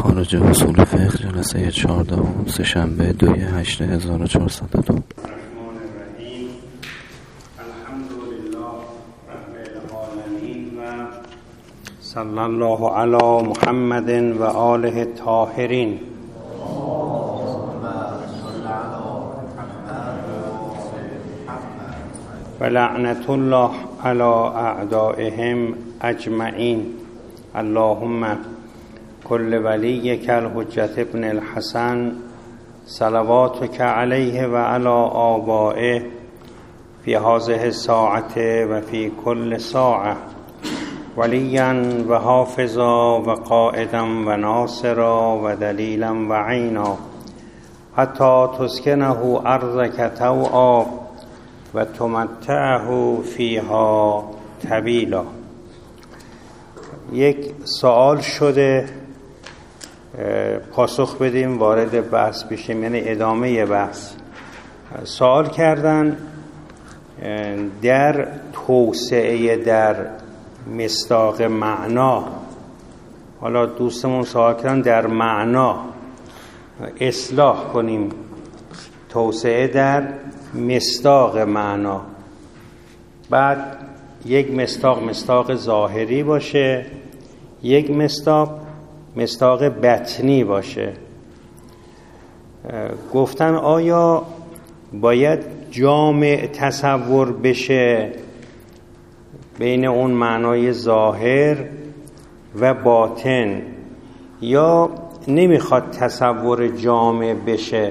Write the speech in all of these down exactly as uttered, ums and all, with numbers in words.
خارج اصول فقه جلسه چهاردهم سه‌شنبه دوی هشت هزار و چهارصد و دو. صلی الله علی محمد و آله الطاهرین. و لعنت الله علی اعدائهم اجمعین. اللهم کل ولیک الحجة ابن الحسن صلواتک علیه و علی آبائه فی هذه الساعة و فی کل ساعة ولیا و حافظا و قائدا و ناصرا و دلیلا و عینا حتی تسکنه ارضک طوعا و تمتعه فیها طویلا. یک سوال شده، پاسخ بدیم وارد بحث بشیم، یعنی ادامه بحث. سوال کردن در توسعه در مصداق معنا. حالا دوستمون سوال کردن در معنا اصلاح کنیم، توسعه در مصداق معنا. بعد یک مصداق مصداق ظاهری باشه، یک مصداق مصداق بطنی باشه. گفتن آیا باید جامع تصور بشه بین اون معنای ظاهر و باطن، یا نمیخواد تصور جامع بشه؟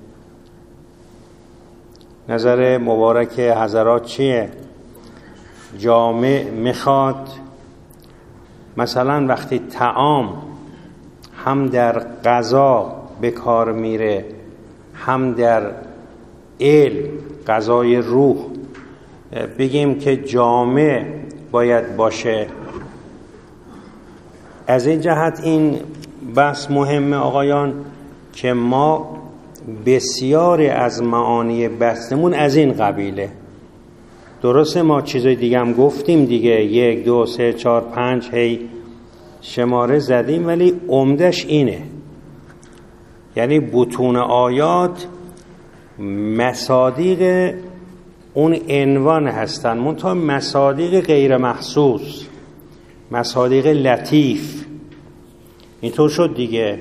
نظر مبارک حضرات چیه؟ جامع میخواد مثلا وقتی طعام هم در غذا به کار میره، هم در علم غذای روح، بگیم که جامع باید باشه. از این جهت این بحث مهمه آقایان که ما بسیاری از معانی بحثمون از این قبیله. درسته ما چیزای دیگه هم گفتیم دیگه، یک دو سه چهار پنج هی شماره زدیم، ولی عمدش اینه، یعنی بطون آیات مصادیق اون عنوان هستن، منتها مصادیق غیر محسوس، مصادیق لطیف. اینطور شد دیگه.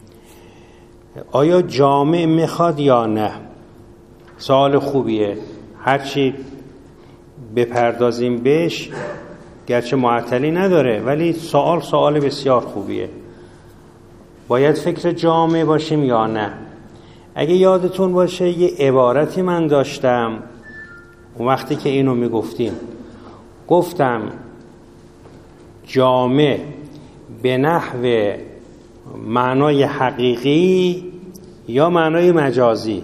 آیا جامع میخواد یا نه؟ سوال خوبیه، هرچی بپردازیم بهش گرچه معطلی نداره، ولی سوال سوال بسیار خوبیه. باید فکر جامع باشیم یا نه؟ اگه یادتون باشه یه عبارتی من داشتم اون وقتی که اینو میگفتیم، گفتم جامع به نحو معنای حقیقی یا معنای مجازی.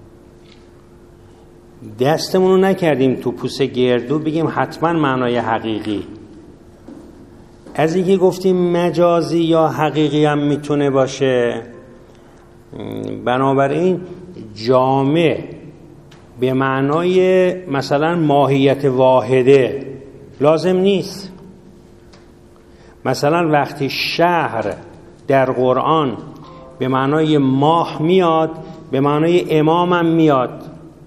دستمونو نکردیم تو پوست گردو بگیم حتما معنای حقیقی. از اینکه گفتیم مجازی یا حقیقی هم میتونه باشه، بنابراین جامع به معنای مثلا ماهیت واحده لازم نیست. مثلا وقتی شهر در قرآن به معنای ماه میاد، به معنای امام هم میاد.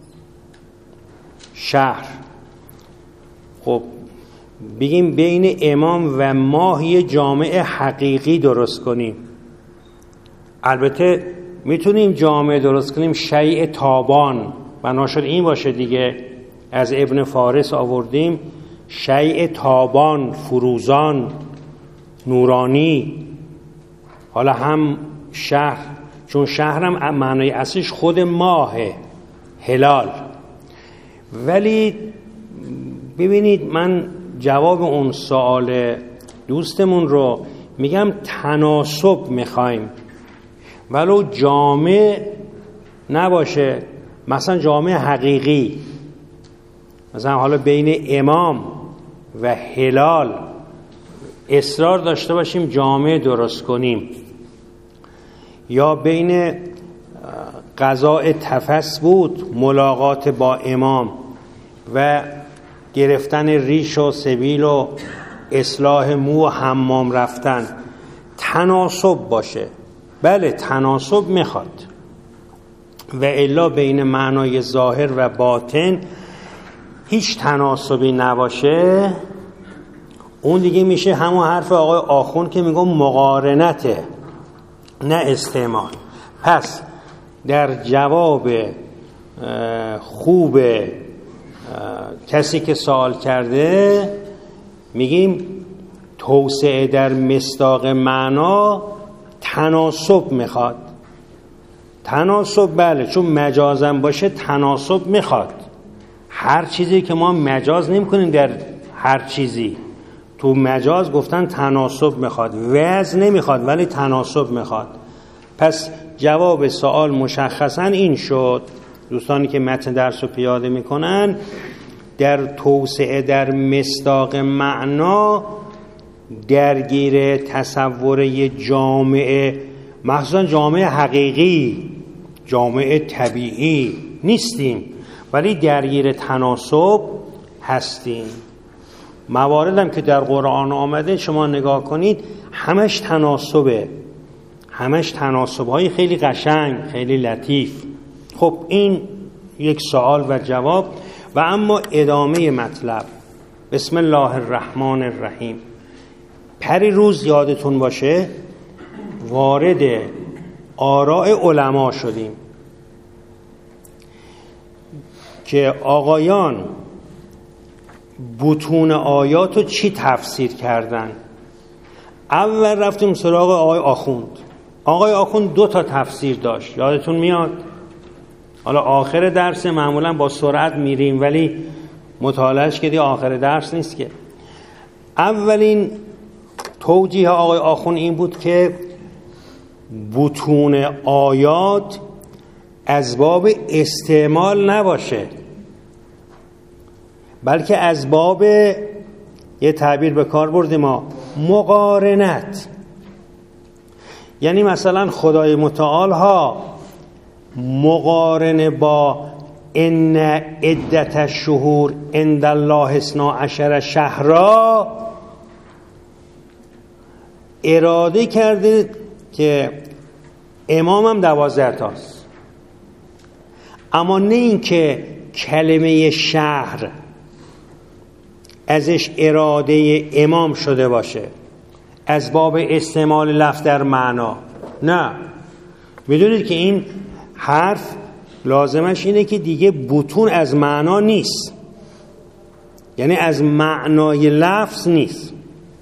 شهر، خب بگیم بین امام و ماه یه جامع حقیقی درست کنیم. البته میتونیم جامع درست کنیم شیء تابان، بنا شد این باشه دیگه. از ابن فارس آوردیم شیء تابان، فروزان، نورانی. حالا هم شهر، چون شهرم معنای اصلیش خود ماهه، هلال. ولی ببینید من جواب اون سوال دوستمون رو میگم تناسب میخوایم، ولو جامع نباشه، مثلا جامع حقیقی، مثلا حالا بین امام و هلال اصرار داشته باشیم جامع درست کنیم، یا بین قضاء تفس بود، ملاقات با امام و گرفتن ریش و سبیل و اصلاح مو و حمام رفتن، تناسب باشه. بله تناسب میخواد، و الا بین معنای ظاهر و باطن هیچ تناسبی نباشه، اون دیگه میشه همون حرف آقای آخوند که میگم مقارنته نه استعمال. پس در جواب خوب کسی که سوال کرده میگیم توسعه در مصداق معنا تناسب میخواد. تناسب بله، چون مجازم باشه تناسب میخواد. هر چیزی که ما مجاز نمی کنیم در هر چیزی، تو مجاز گفتن تناسب میخواد، وزن نمیخواد ولی تناسب میخواد. پس جواب سوال مشخصا این شد. دوستانی که متن درس رو پیاده میکنن، در توسعه در مصداق معنا درگیر تصور جامعه، مخصوصا جامعه حقیقی، جامعه طبیعی نیستیم، ولی درگیر تناسب هستیم. مواردم که در قرآن آمده شما نگاه کنید همش تناسبه، همش تناسب‌های خیلی قشنگ، خیلی لطیف. خب این یک سوال و جواب. و اما ادامه مطلب، بسم الله الرحمن الرحیم. پری روز یادتون باشه وارد آراء علما شدیم که آقایان بطون آیات رو چی تفسیر کردن. اول رفتیم سراغ آقای آخوند. آقای آخوند دو تا تفسیر داشت، یادتون میاد؟ حالا آخر درس معمولا با سرعت میریم ولی مطالعهش که دیگه آخر درس نیست که. اولین توجیه آقای آخوند این بود که بطون آیات از باب استعمال نباشه، بلکه از باب، یه تعبیر به کار بردیم ما، مقارنت. یعنی مثلا خدای متعال ها مقارنه با ان عدت الشهور عند الله اثنا عشر شهرا اراده کرده که امامم دوازده تاست، اما نه این که کلمه شهر ازش اراده امام شده باشه از باب استعمال لفظ در معنا. نه، میدونید که این حرف لازمش اینه که دیگه بطون از معنا نیست، یعنی از معنای لفظ نیست.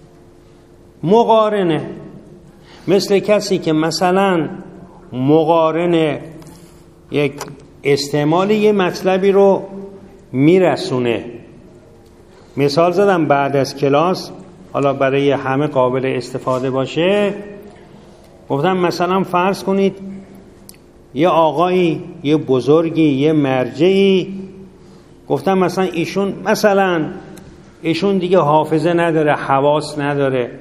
مقارنه مثل کسی که مثلا مقارنه یک استعمال یه مطلبی رو میرسونه. مثال زدم بعد از کلاس، حالا برای همه قابل استفاده باشه، گفتم مثلا فرض کنید یه آقایی، یه بزرگی، یه مرجعی، گفتم مثلا ایشون مثلا ایشون دیگه حافظه نداره، حواس نداره،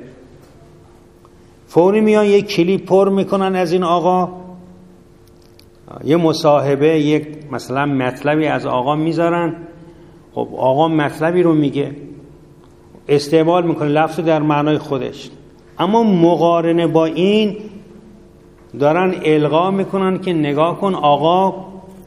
فوری میان یه کلیپ پر میکنن از این آقا، یه مصاحبه، یک مثلا مطلبی از آقا میذارن. خب آقا مطلبی رو میگه، استعمال میکنه لفظ در معنای خودش، اما مقارنه با این دارن القا میکنن که نگاه کن آقا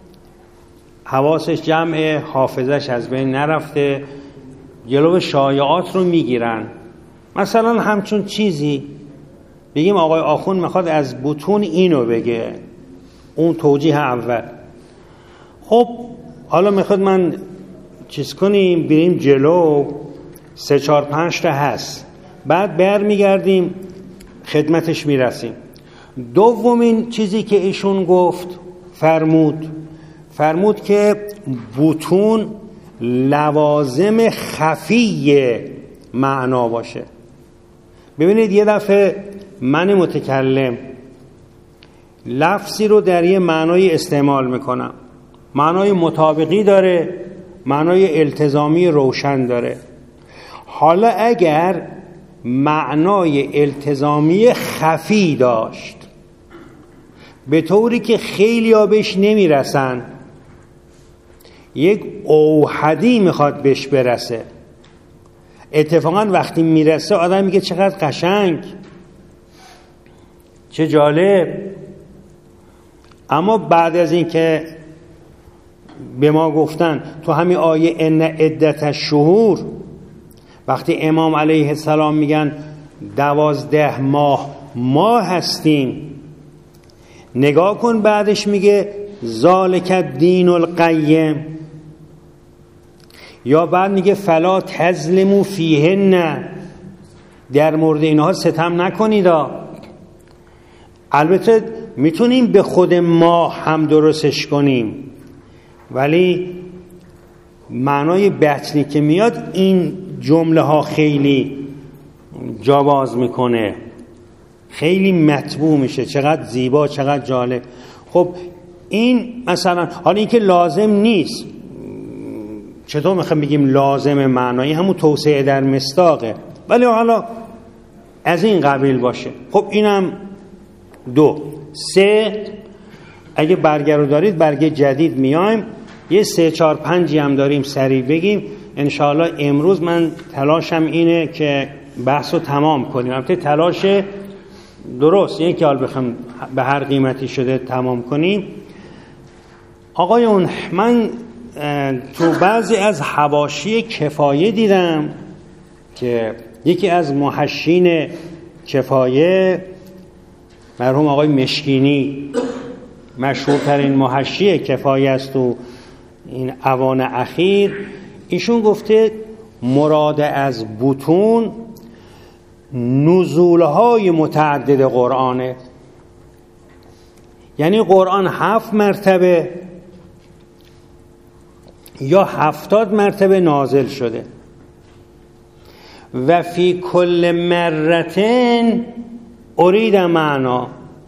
حواسش جمعه، حافظش از بین نرفته، جلو شایعات رو میگیرن. مثلا همچون چیزی بگیم آقای آخوند میخواد از بطون اینو بگه، اون توجیه اول. خب حالا میخواد من چیز کنیم، بریم جلو، سه چار پنج تا هست، بعد بر میگردیم خدمتش میرسیم. دومین چیزی که ایشون گفت فرمود فرمود که بطون لوازم خفی معنا باشه. ببینید یه دفعه من متکلم لفظی رو در یه معنای استعمال میکنم، معنای مطابقی داره، معنای التزامی روشن داره. حالا اگر معنای التزامی خفی داشت به طوری که خیلی ها بهش نمیرسن، یک اوحدی میخواد بهش برسه، اتفاقا وقتی میرسه آدم میگه چقدر قشنگ، چه جالب. اما بعد از این که به ما گفتن تو همین آیه ان عدت الشهور، وقتی امام علیه السلام میگن دوازده ماه ما هستیم، نگاه کن بعدش میگه ذالک الدین القیم، یا بعد میگه فلا تظلموا فیهن، در مورد اینها ستم نکنید. البته میتونیم به خود ما هم درستش کنیم، ولی معنای بطنی که میاد این جمله ها خیلی جواز میکنه، خیلی مطبوع میشه، چقدر زیبا، چقدر جالب. خب این مثلا حالا این که لازم نیست، چطور میخوایم بگیم لازم معنایی، همون توسعه در مصداقه، ولی حالا از این قبیل باشه. خب اینم دو. سه، اگه برگه رو دارید برگه جدید میایم یه سه چار پنجی هم داریم سریع بگیم انشاءالله. امروز من تلاشم اینه که بحث رو تمام کنیم، البته تلاش درست، یکی حال بخوام به هر قیمتی شده تمام کنیم. آقایون من تو بعضی از حواشی کفایه دیدم که یکی از محشین کفایه مرحوم آقای مشکینی، مشهورترین محشی کفایه است تو این اوان اخیر، ایشون گفته مراد از بطون نزولهای متعدد قرآنه، یعنی قرآن هفت مرتبه یا هفتاد مرتبه نازل شده. و فی کل مرتين ارید معنا،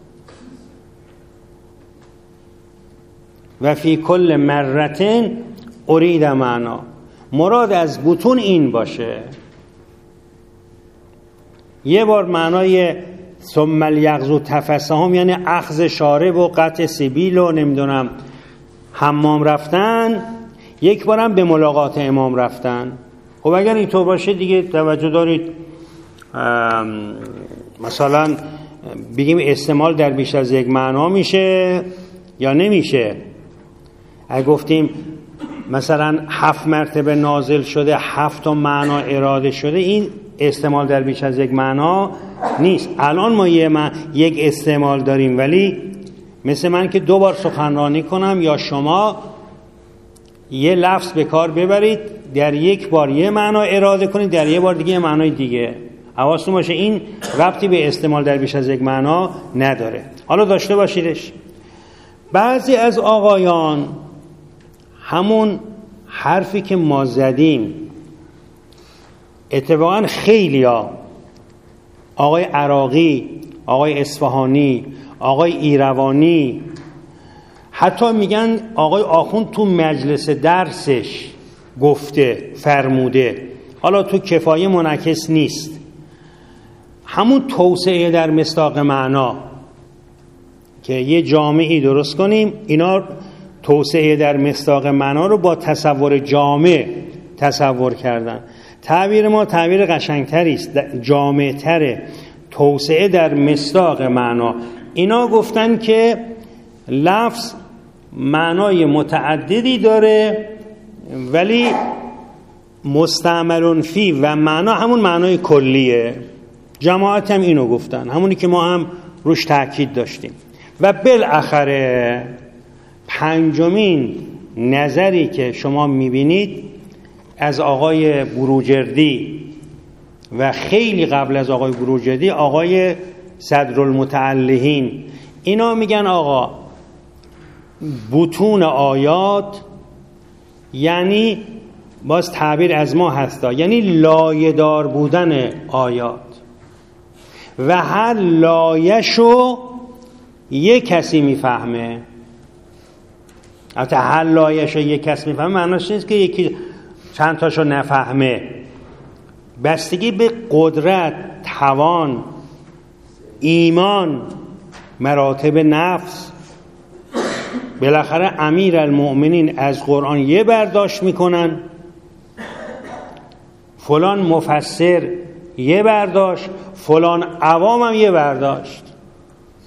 و فی کل مرتين ارید معنا، مراد از بطون این باشه. یه بار معنای ثم الیغزو تفسهم یعنی اخذ شارب و قطع سبیل و نمیدونم حمام رفتن، یک بارم به ملاقات امام رفتن. خب اگر اینطور باشه دیگه توجه دارید مثلا بگیم استعمال در بیش از یک معنا میشه یا نمیشه. اگه گفتیم مثلا هفت مرتبه نازل شده، هفت تا معنا اراده شده، این استعمال در بیش از یک معنا نیست. الان ما یه ما یک استعمال داریم، ولی مثل من که دو بار سخنرانی کنم یا شما یه لفظ به کار ببرید، در یک بار یه معنا اراده کنید، در یه بار دیگه یه معنای دیگه. حواستون باشه این ربطی به استعمال در بیش از یک معنا نداره. حالا داشته باشیدش. بعضی از آقایان همون حرفی که ما زدیم، اتفاقا خیلی ها، آقای عراقی، آقای اصفهانی، آقای ایروانی، حتی میگن آقای آخوند تو مجلس درسش گفته فرموده، حالا تو کفایه منعکس نیست، همون توسعه در مصداق معنا که یه جامعی درست کنیم، اینا توسعه در مصداق معنا رو با تصور جامع تصور کردن. تعبیر ما تعبیر قشنگتری است، جامع‌تره، توسعه در مصداق معنا. اینا گفتن که لفظ معنای متعددی داره ولی مستعمل فی و معنا همون معنای کلیه. جماعت هم اینو گفتن، همونی که ما هم روش تاکید داشتیم. و بالاخره پنجمین نظری که شما میبینید از آقای بروجردی و خیلی قبل از آقای بروجردی آقای صدرالمتعلهین، اینا میگن آقا بطون آیات یعنی باز تعبیر از ما هستا، یعنی لایه‌دار بودن آیات و هر لایه‌شو یک کسی میفهمه. البته هر لایه‌شو یک کسی میفهمه معناش نیست که یکی چند تاشو نفهمه، بستگی به قدرت، توان، ایمان، مراتب نفس. بالاخره امیر المؤمنین از قرآن یه برداشت میکنن، فلان مفسر یه برداشت، فلان عوام هم یه برداشت.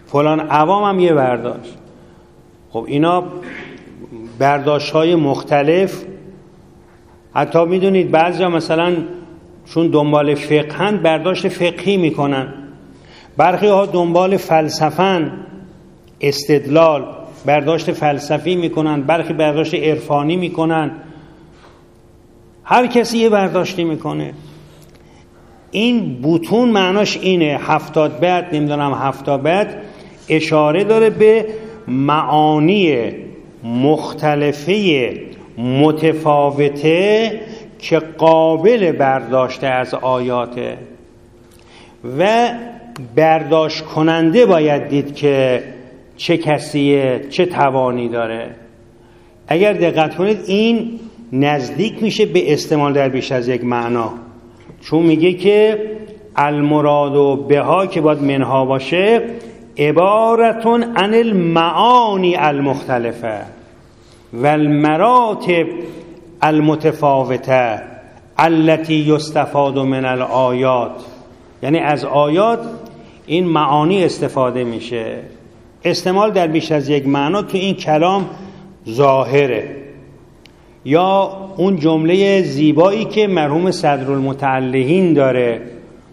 فلان عوام هم یه برداشت. خب اینا برداشت های مختلف. حتی میدونید بعضی ها مثلا چون دنبال فقهن برداشت فقهی میکنن، برخی ها دنبال فلسفن استدلال برداشت فلسفی میکنن، برخی برداشت عرفانی میکنن، هر کسی یه برداشتی میکنه. این بطون معناش اینه، هفتاد بعد نمیدونم هفتاد بعد اشاره داره به معانی مختلفه متفاوته که قابل برداشت از آیاته و برداشت کننده باید دید که چه کسیه، چه توانی داره. اگر دقت کنید این نزدیک میشه به استعمال در بیش از یک معنا، چون میگه که المراد و بها که باید منها باشه عبارتون عن المعانی المختلفه و المراتب المتفاوته التي یستفاد من الآیات. یعنی از آیات این معانی استفاده میشه. استعمال در بیش از یک معنا تو این کلام ظاهره. یا اون جمله زیبایی که مرحوم صدرالمتعلهین داره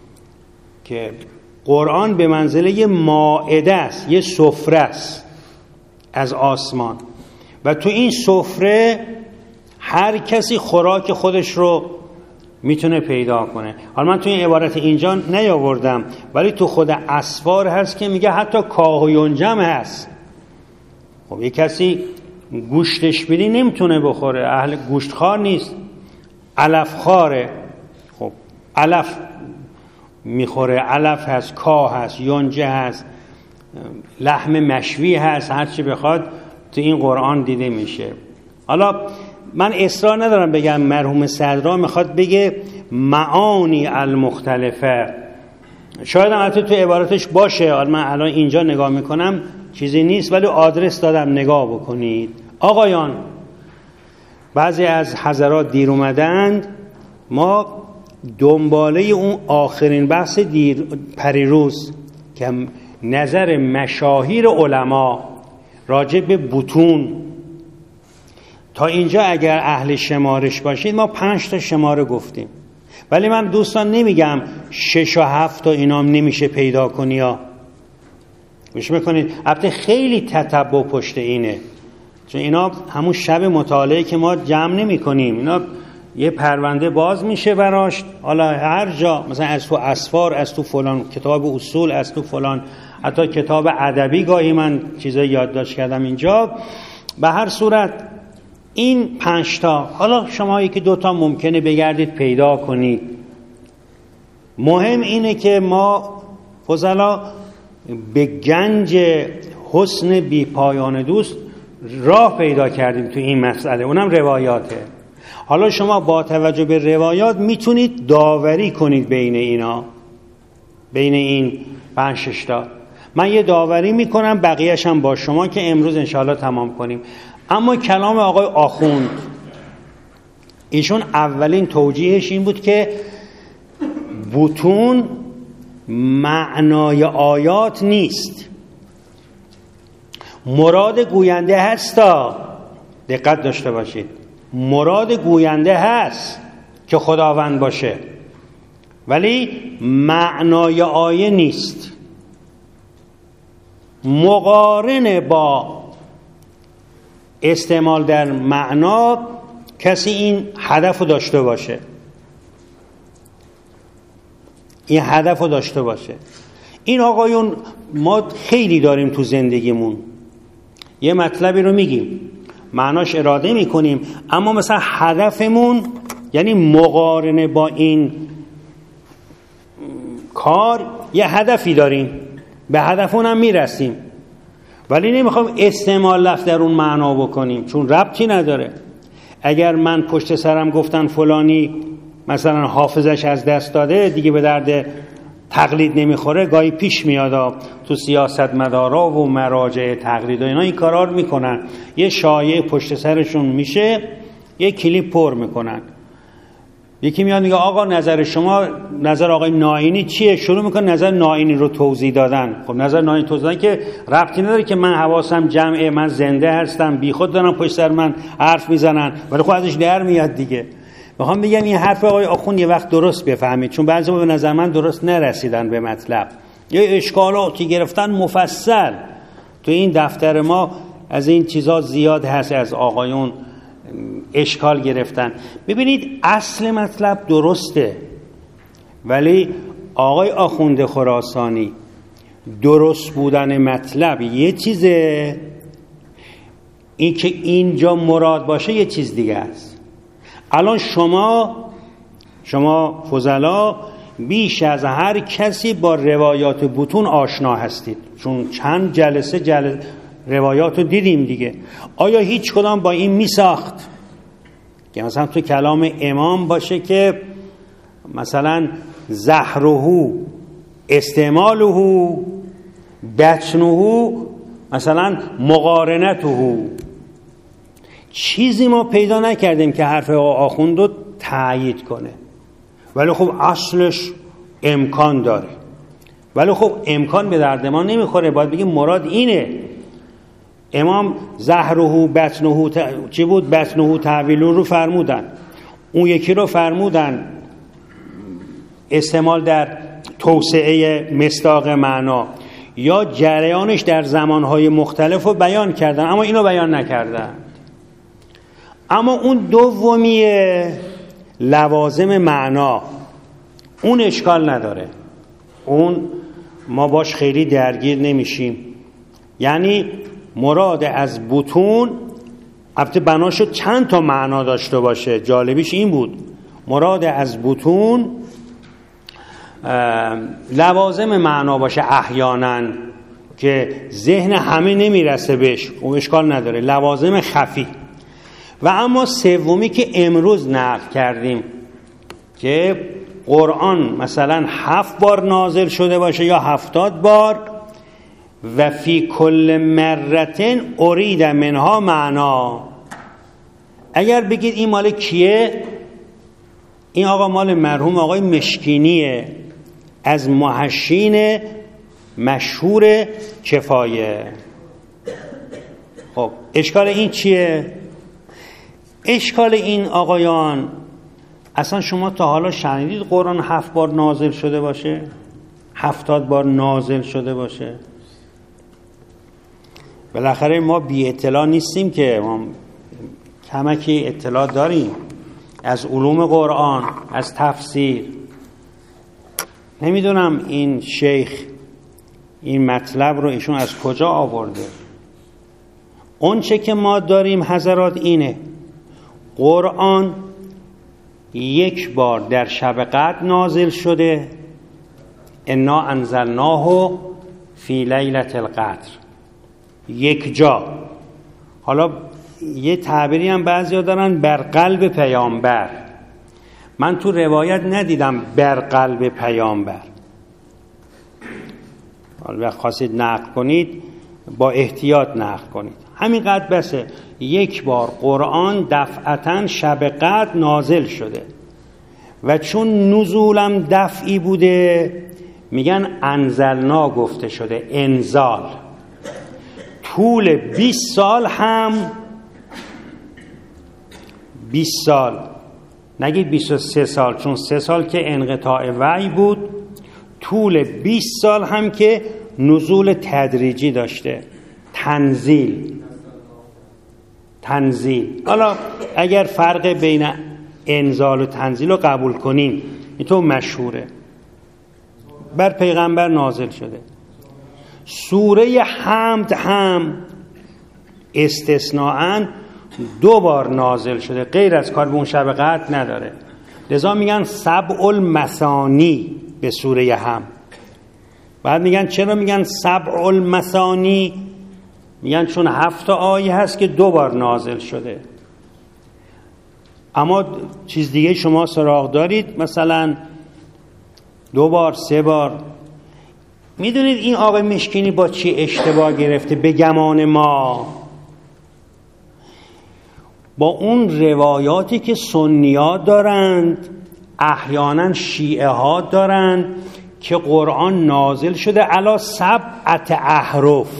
که قرآن به منزله مائده است، یه سفره است از آسمان و تو این سفره هر کسی خوراک خودش رو میتونه پیدا کنه. حالا من تو این عبارت اینجا نیاوردم ولی تو خود اسفار هست که میگه حتی کاه و ینجم هست. خب یه کسی گوشتش بدی نمیتونه بخوره، اهل گوشت خوار نیست، علف خواره. خب علف میخوره، علف هست، کاه هست، یونجه هست، لحم مشوی هست، هرچی بخواد تو این قرآن دیده میشه. حالا من اصرار ندارم بگم مرحوم صدرا میخواد بگه معانی المختلفه، شاید هم حتی تو عبارتش باشه، حالا من الان اینجا نگاه میکنم چیزی نیست ولی آدرس دادم نگاه بکنید. آقایان، بعضی از حضرات دیر اومدند، ما دنباله اون آخرین بحث دیر پریروز که نظر مشاهیر علما راجع به بطون، تا اینجا اگر اهل شمارش باشید ما پنج تا شماره گفتیم، ولی من دوستان نمیگم شش و هفت تا اینام نمیشه پیدا کنی ها. گوش میکنید، البته خیلی تتبع پشت اینه، چون اینا همون شب مطالعه که ما جمع نمی کنیم، اینا یه پرونده باز میشه براش، حالا هر جا مثلا از تو اسفار، از تو فلان کتاب اصول، از تو فلان حتی کتاب ادبی گاهی من چیزایی یادداشت کردم اینجا. به هر صورت این پنج تا، حالا شما یکی دوتا ممکنه بگردید پیدا کنید. مهم اینه که ما فضلا به گنج حسن بی پایان دوست راه پیدا کردیم تو این مسئله، اونم روایاته. حالا شما با توجه به روایات میتونید داوری کنید بین اینا، بین این پنج شش تا. من یه داوری میکنم، بقیه‌اش هم با شما که امروز انشاءالله تمام کنیم. اما کلام آقای آخوند، ایشون اولین توجیهش این بود که بطون معنای آیات نیست، مراد گوینده هستا. دقت داشته باشید، مراد گوینده هست که خداوند باشه، ولی معنای آیه نیست. مقارن با استعمال در معنا کسی این هدف رو داشته باشه، این هدف رو داشته باشه. این آقایون ما خیلی داریم تو زندگیمون، یه مطلبی رو میگیم، معناش اراده میکنیم، اما مثلا هدفمون یعنی مقارنه با این کار یه هدفی داریم، به هدفون هم میرسیم، ولی نمیخوام استعمال لفظ در اون معنا بکنیم چون ربطی نداره. اگر من پشت سرم گفتن فلانی مثلا حافظش از دست داده، دیگه به درد تقلید نمیخوره. گاهی پیش میاد تو سیاست مدارا و مراجع تقلید و اینا این کارا رو میکنن، یه شایعه پشت سرشون میشه، یه کلیپ پر میکنن. یکی میاد میگه آقا نظر شما، نظر آقای ناینی چیه؟ شروع میکنه نظر ناینی رو توضیح دادن. خب نظر ناینی توضیح دادن که ربطی نداره که من حواسم جمعه، من زنده هستم، بیخود دارم پشت سر من حرف میزنن، ولی خب ازش در میاد دیگه. میخوام بگم این حرف آقای آخوند یه وقت درست بفهمید، چون بعضی به نظر من درست نرسیدن به مطلب. یه اشکالاتی گرفتن مفصل تو این دفتر ما، از این چیزا زیاد هست، از آقایون اشکال گرفتن. ببینید اصل مطلب درسته، ولی آقای آخوند خراسانی درست بودن مطلب یه چیزه، این که اینجا مراد باشه یه چیز دیگه است. الان شما شما فضلا بیش از هر کسی با روایات بطون آشنا هستید، چون چند جلسه جلسه روایات رو دیدیم دیگه. آیا هیچ کدام با این میساخت که مثلا تو کلام امام باشه که مثلا زهره استعماله بطنه مثلا مقارنته؟ چیزی ما پیدا نکردیم که حرف آخوند رو تأیید کنه، ولی خب اصلش امکان داره. ولی خب امکان به درد ما نمیخوره، باید بگیم مراد اینه. امام زهره بطنه ت... چی بود؟ بطنه تعویلون رو فرمودن، اون یکی رو فرمودن استعمال در توسعه مصداق معنا یا جریانش در زمانهای مختلف رو بیان کردن، اما اینو بیان نکردن. اما اون دومیه لوازم معنا، اون اشکال نداره، اون ما باش خیلی درگیر نمیشیم. یعنی مراد از بطون، البته بناشو چند تا معنا داشته باشه، جالبیش این بود مراد از بطون لوازم معنا باشه احیانا که ذهن همه نمیرسه بهش، اون اشکال نداره، لوازم خفی. و اما سومی که امروز نقل کردیم که قرآن مثلا هفت بار نازل شده باشه یا هفتاد بار، و فی کل مرتن ارید منها معنا. اگر بگید این مال کیه؟ این آقا مال مرحوم آقای مشکینیه، از محشین مشهور کفایه. خب اشکال این چیه؟ اشکال این آقایان، اصلا شما تا حالا شنیدید قرآن هفت بار نازل شده باشه؟ هفتاد بار نازل شده باشه؟ بالاخره ما بی اطلاع نیستیم که، ما کمکی اطلاع داریم از علوم قرآن، از تفسیر. نمیدونم این شیخ این مطلب رو ایشون از کجا آورده. اون چه که ما داریم حضرات اینه: قرآن یک بار در شب قدر نازل شده، انا انزلناه فی لیلة القدر، یک جا. حالا یه تعبیری هم بعضیا دارن بر قلب پیامبر، من تو روایت ندیدم بر قلب پیامبر. حالا خواستید نقل کنید با احتیاط نقل کنید، همین قدر بسه. یک بار قرآن دفعتاً شب قدر نازل شده و چون نزولم دفعی بوده میگن انزلنا گفته شده، انزال. طول بیست سال هم، بیست سال نگید بیست و سه سال، چون سه سال که انقطاع وحی بود، طول بیست سال هم که نزول تدریجی داشته، تنزیل تنزیل. حالا اگر فرق بین انزال و تنزیل رو قبول کنیم، اینطور مشهوره، بر پیغمبر نازل شده. سوره حمد هم استثناءً دو بار نازل شده، غیر از کار به اون شب قدر نداره، لذا میگن سبع المثانی به سوره حمد. بعد میگن چرا میگن سبع المثانی؟ میگن چون هفت آیه هست که دو بار نازل شده. اما چیز دیگه شما سراغ دارید، مثلا دو بار، سه بار. میدونید این آقای مشکینی با چی اشتباه گرفته؟ به گمان ما با اون روایاتی که سنی‌ها دارند احیانا شیعه ها دارن که قرآن نازل شده علی سبعت احرف،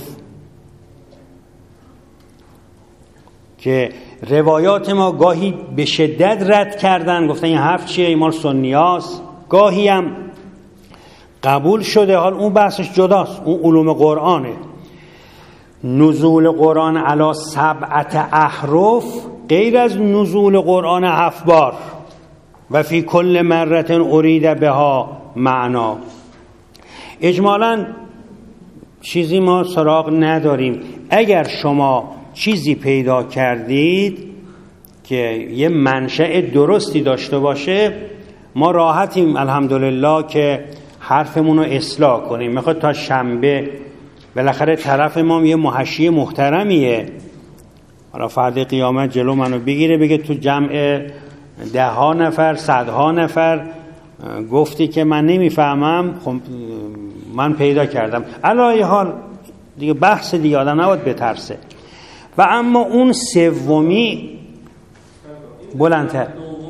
که روایات ما گاهی به شدت رد کردن، گفتن این حرف چیه، این مال سنیاست، گاهی هم قبول شده. حال اون بحثش جداست، اون علوم قرآنه. نزول قرآن علی سبعت احرف غیر از نزول قرآن هفت بار و فی کل مرة ارید بها معنا. اجمالاً چیزی ما سراغ نداریم. اگر شما چیزی پیدا کردید که یه منشأ درستی داشته باشه، ما راحتیم الحمدلله که حرفمون رو اصلاح کنیم. میخواد تا شنبه بالاخره طرف ما یه محشی محترمیه، حالا فرد قیامت جلو منو بگیره بگه تو جمع ده ها نفر صدها نفر گفتی که من نمیفهمم، خب من پیدا کردم. علی حال دیگه بحث دیگه، آدم نباید بترسه. و اما اون سومی بلندتر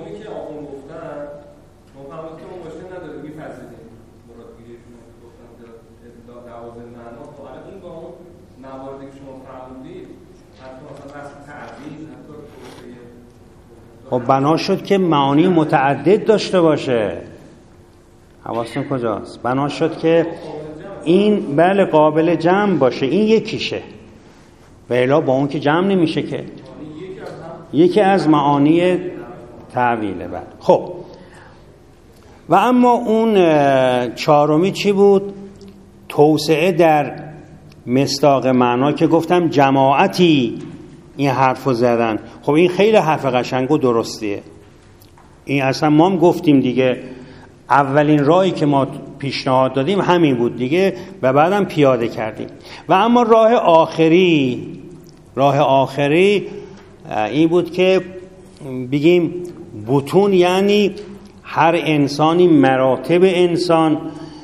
خب بنا شد که معانی متعدد داشته باشه. حواستون کجاست؟ بنا شد که این بله قابل جمع باشه، این یکیشه، و الا با اون که جمع نمیشه که. یکی از معانی تعویله. بله خب، و اما اون چهارمی چی بود؟ توسعه در مصداق معنا، که گفتم جماعتی این حرفو زدن. خب این خیلی حرف قشنگ و درستیه. این اصلا ما هم گفتیم دیگه، اولین راهی که ما پیشنهاد دادیم همین بود دیگه، و بعدم پیاده کردیم. و اما راه آخری، راه آخری این بود که بگیم بطون، یعنی هر انسانی مراتب انسان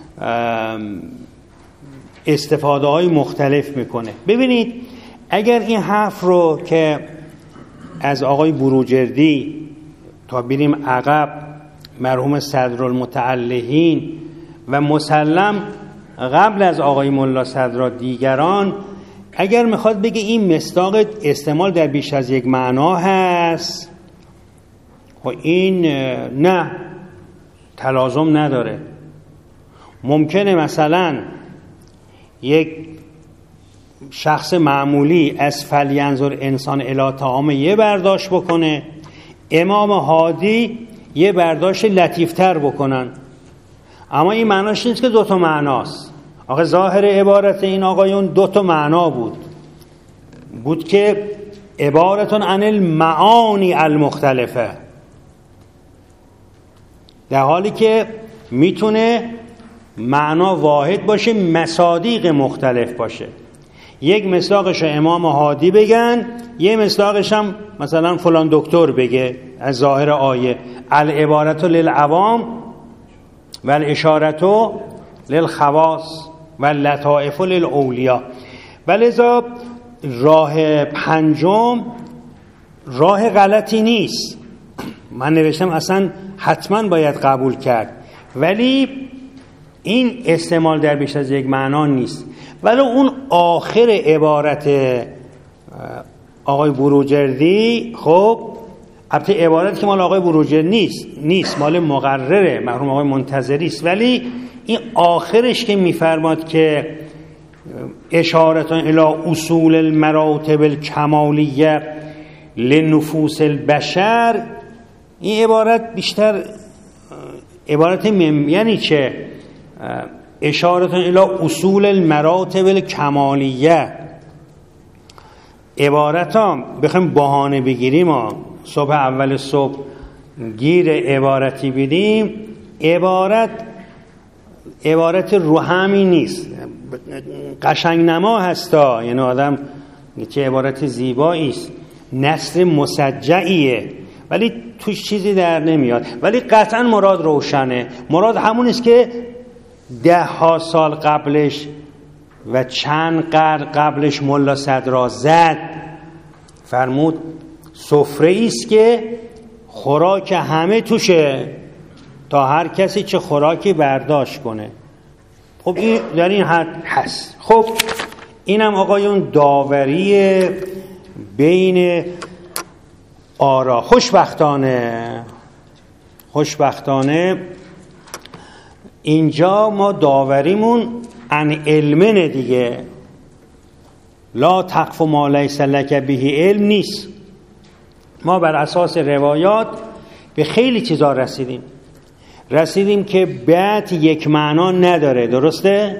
استفاده های مختلف میکنه. ببینید اگر این حرف رو که از آقای بروجردی تا بریم عقب، مرحوم صدرالمتعلهین و مسلم قبل از آقای ملا صدرا دیگران، اگر میخواد بگه این مصداق استعمال در بیش از یک معنا هست، و این نه تلازم نداره. ممکنه مثلا یک شخص معمولی از فلینظر انسان الی طعام یه برداشت بکنه، امام هادی یه برداشت لطیفتر بکنن، اما این معناش نیست که دوتا معناست. آخه ظاهر عبارت این آقایون دوتا معنا بود بود که عبارتون عن المعانی المختلفه، در حالی که میتونه معنا واحد باشه، مصادیق مختلف باشه. یک مصداقش امام هادی بگن، یه مصداقش هم مثلا فلان دکتر بگه از ظاهر آیه. العبارت للعوام و الاشارت للخواص و اللطائف للاولیاء. ولذا راه پنجم راه غلطی نیست، من نوشتم اصلا حتما باید قبول کرد، ولی این استعمال در بیش از یک معنا نیست. ولی اون آخر عبارت آقای بروجردی، خب البته عبارت که مال آقای بروجردی نیست نیست مال مقرره مرحوم آقای منتظری است، ولی این آخرش که میفرماد که اشارتان الی اصول المراتب الکمالیه لنفوس البشر، این عبارت بیشتر عبارت مم... یعنی چه؟ اشارتان الی اصول المراتب الکمالیه. عبارت هم بخوایم بهانه بگیریم، ما صبح اول صبح گیر عبارتی بدیم، عبارت عبارت رو همی نیست، قشنگ نما هستا، یعنی آدم چه عبارت زیبایی است، نثر مسجعیه، ولی توش چیزی در نمیاد. ولی قطعا مراد روشنه، مراد همون است که ده ها سال قبلش و چند قرن قبلش ملا صدرا زد، فرمود سفره ایست که خوراک همه توشه، تا هر کسی چه خوراکی برداشت کنه. خب این در این حد هست. خب اینم آقایون داوری بین آرا. خوشبختانه خوشبختانه اینجا ما داوریمون عن علمه دیگه، لا تقف ما لیس لک به علم نیست. ما بر اساس روایات به خیلی چیزا رسیدیم رسیدیم که بعد یک معنا نداره. درسته؟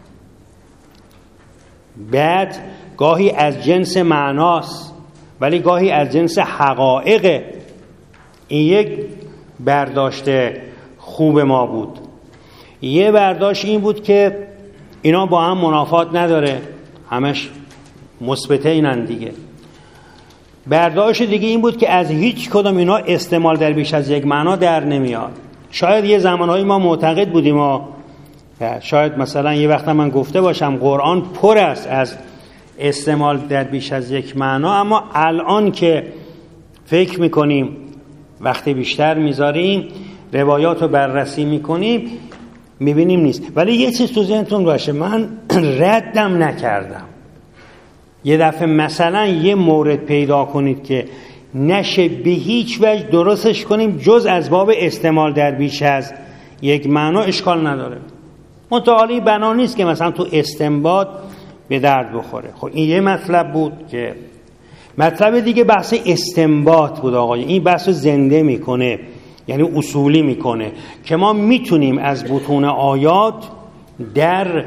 بعد گاهی از جنس معناست ولی گاهی از جنس حقایقه. این یک برداشت خوب ما بود. یه برداشت این بود که اینا با هم منافات نداره، همش مثبته اینن دیگه. برداشت دیگه این بود که از هیچ کدوم اینا استعمال در بیش از یک معنا در نمیاد. شاید یه زمانهایی ما معتقد بودیم و شاید مثلا یه وقت من گفته باشم قرآن پر است از استعمال در بیش از یک معنا، اما الان که فکر میکنیم وقتی بیشتر میذاریم روایات رو بررسی میکنیم میبینیم نیست. ولی یه چیز تو ذهنتون باشه، من ردم نکردم. یه دفعه مثلا یه مورد پیدا کنید که نشه به هیچ وجه درستش کنیم جز از باب استعمال در بیش از یک معنا، اشکال نداره. متعالی بنا نیست که مثلا تو استنباط به درد بخوره. خب این یه مطلب بود. که مطلب دیگه بحث استنباط بود آقای. این بحث رو زنده میکنه، یعنی اصولی میکنه که ما میتونیم از بطون آیات در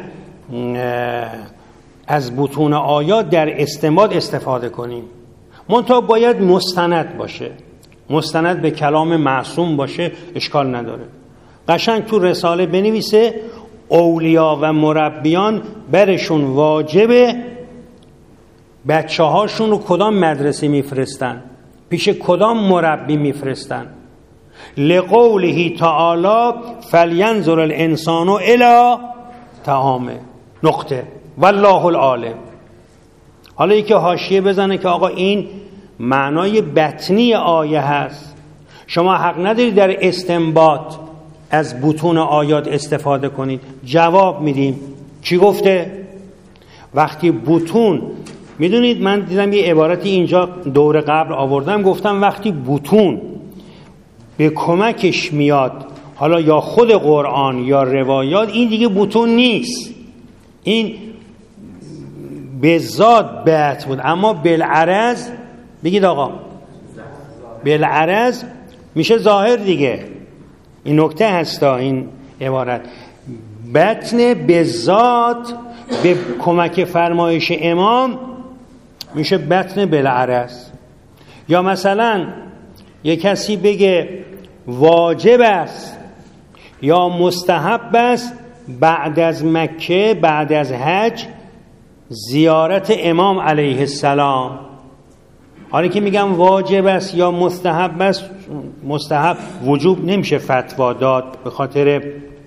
از بطون آیات در استنباط استفاده کنیم. منتها باید مستند باشه، مستند به کلام معصوم باشه، اشکال نداره. قشنگ تو رساله بنویسه اولیا و مربیان برشون واجبه بچه هاشون رو کدام مدرسه میفرستن، پیش کدام مربی میفرستن. لقوله تعالی فلینظر الانسان الی طعامه، نقطه، والله العالم. حالا یکی حاشیه بزنه که آقا این معنای بطنی آیه هست، شما حق ندارید در استنباط از بطون آیات استفاده کنید. جواب میدیم چی گفته؟ وقتی بطون، میدونید من دیدم یه عبارتی اینجا دور قبل آوردم، گفتم وقتی بطون به کمکش میاد، حالا یا خود قرآن یا روایات، این دیگه بطون نیست، این به ذات بط بود. اما بالعرض بگید آقا، بالعرض میشه ظاهر دیگه. این نکته هستا این عبارت. بطن به ذات به کمک فرمایش امام میشه بطن بالعرض. یا مثلا یک کسی بگه واجب است یا مستحب است بعد از مکه، بعد از حج، زیارت امام علیه السلام. حالا که میگم واجب است یا مستحب است، مستحب وجوب نمیشه فتوا داد به خاطر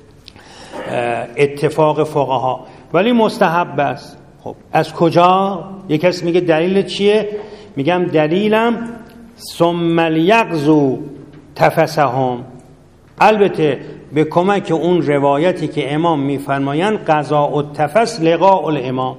اتفاق فقها، ولی مستحب است. خب از کجا؟ یک کسی میگه دلیل چیه؟ میگم دلیلم ثم الیغزو تفسهم. البته به کمک اون روایتی که امام میفرمایند قضاء التفس لقاء الامام.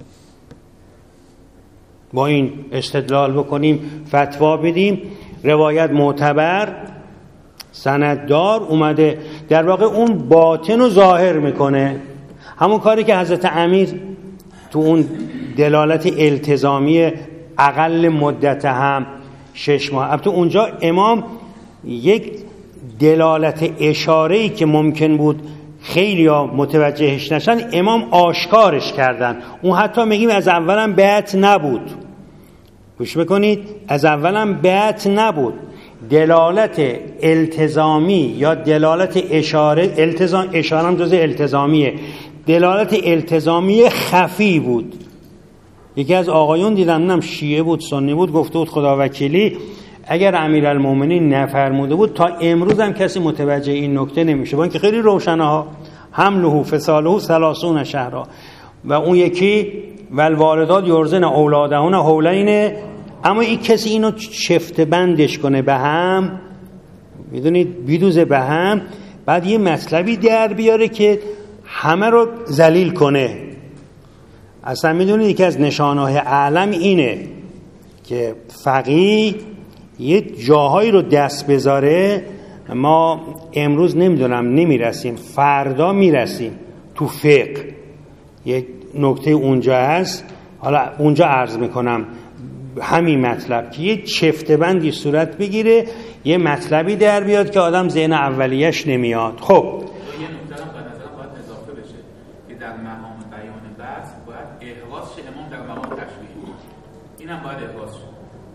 با این استدلال بکنیم، فتوا بدیم، روایت معتبر سنددار اومده، در واقع اون باطن رو ظاهر میکنه. همون کاری که حضرت امیر تو اون دلالت التزامی اقل مدت هم شش ماه، البته اونجا امام یک دلالت اشاره‌ای که ممکن بود خیلی ها متوجهش نشن، امام آشکارش کردن. اون حتی میگیم از اولم بیعت نبود. گوش بکنید، از اولم بیعت نبود. دلالت التزامی یا دلالت اشاره، التزام اشاره هم جزء التزامیه، دلالت التزامی خفی بود. یکی از آقایون دیدم، نم شیعه بود سنی بود، گفته بود خدا وکیلی اگر امیرالمومنین نفرموده بود تا امروز هم کسی متوجه این نکته نمیشه، با اینکه خیلی روشنه ها، حمله فصاله ثلاثون شهرا. و اون یکی والوالدات یرزن اولادهن حولین، اما این کسی اینو شفت بندش کنه به هم، میدونید بیدوزه به هم، بعد یه مطلبی در بیاره که همه رو ذلیل کنه. اصلا میدونید که از نشانه‌های اعلم اینه که فقیه یه جاهایی رو دست بذاره ما امروز نمیدونم نمیرسیم، فردا میرسیم تو فقه. یه نکته اونجا هست، حالا اونجا عرض میکنم همین مطلب که یه چفت بندی صورت بگیره، یه مطلبی در بیاد که آدم ذهن اولیش نمیاد. خب یه نکته هم به نظرم باید اضافه بشه که در مقام بیان بحث باید احراز شه امام در مقام تشریح، اینم باید احراز شه.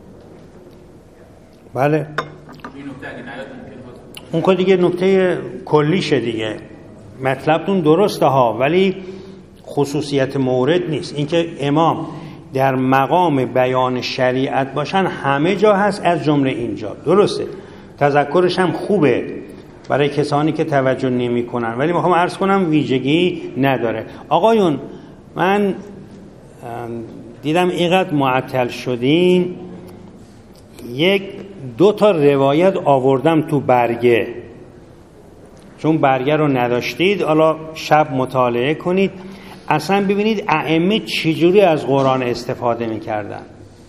بله این نکته اگه نیاد ممکن بود اون که دیگه نکته کلیشه دیگه، مطلبتون درسته ها، ولی خصوصیت مورد نیست. اینکه امام در مقام بیان شریعت باشن همه جا هست، از جمله اینجا. درسته، تذکرش هم خوبه برای کسانی که توجه نمی کنن، ولی میخوام عرض کنم ویژگی نداره. آقایون من دیدم اینقدر معطل شدین، یک دو تا روایت آوردم تو برگه، چون برگه رو نداشتید حالا شب مطالعه کنید، اصلا ببینید ائمه چجوری از قرآن استفاده میکردن.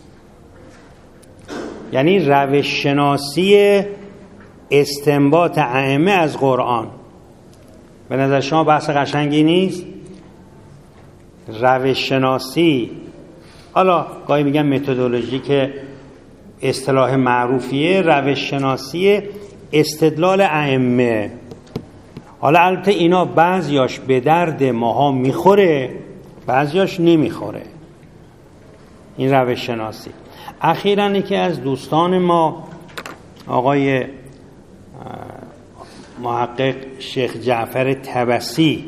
یعنی روش شناسی استنباط ائمه از قرآن به نظر شما بحث قشنگی نیست؟ روش شناسی، حالا گاهی میگن متدولوژی که اصطلاح معروفیه، روش شناسی استدلال ائمه. حالا البته اینا بعضیاش به درد ماها میخوره، بعضیاش نمیخوره، این روش شناسی. اخیراً یکی از دوستان ما آقای محقق شیخ جعفر طبسی